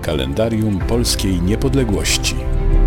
Kalendarium Polskiej Niepodległości.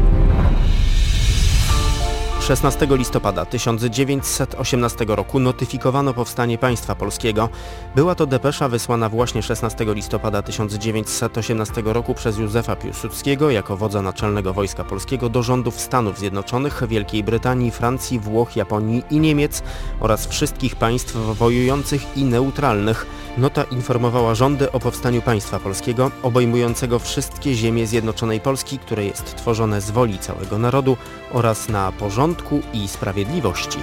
16 listopada 1918 roku notyfikowano powstanie państwa polskiego. Była to depesza wysłana właśnie 16 listopada 1918 roku przez Józefa Piłsudskiego jako wodza naczelnego Wojska Polskiego do rządów Stanów Zjednoczonych, Wielkiej Brytanii, Francji, Włoch, Japonii i Niemiec oraz wszystkich państw wojujących i neutralnych. Nota informowała rządy o powstaniu państwa polskiego, obejmującego wszystkie ziemie Zjednoczonej Polski, które jest tworzone z woli całego narodu oraz na porządku i sprawiedliwości.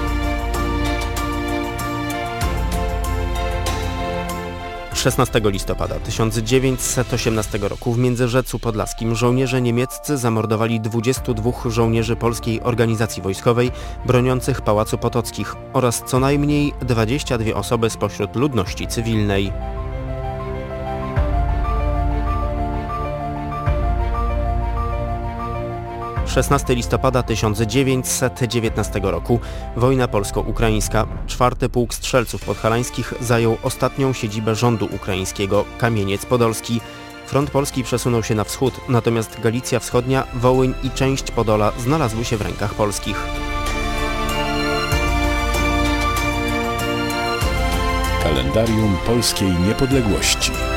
Szesnastego listopada 1918 roku w Międzyrzecu Podlaskim żołnierze niemieccy zamordowali 22 żołnierzy Polskiej Organizacji Wojskowej broniących Pałacu Potockich oraz co najmniej 22 osoby spośród ludności cywilnej. 16 listopada 1919 roku. Wojna polsko-ukraińska. 4. Pułk Strzelców Podhalańskich zajął ostatnią siedzibę rządu ukraińskiego, Kamieniec Podolski. Front Polski przesunął się na wschód, natomiast Galicja Wschodnia, Wołyń i część Podola znalazły się w rękach polskich. Kalendarium Polskiej Niepodległości.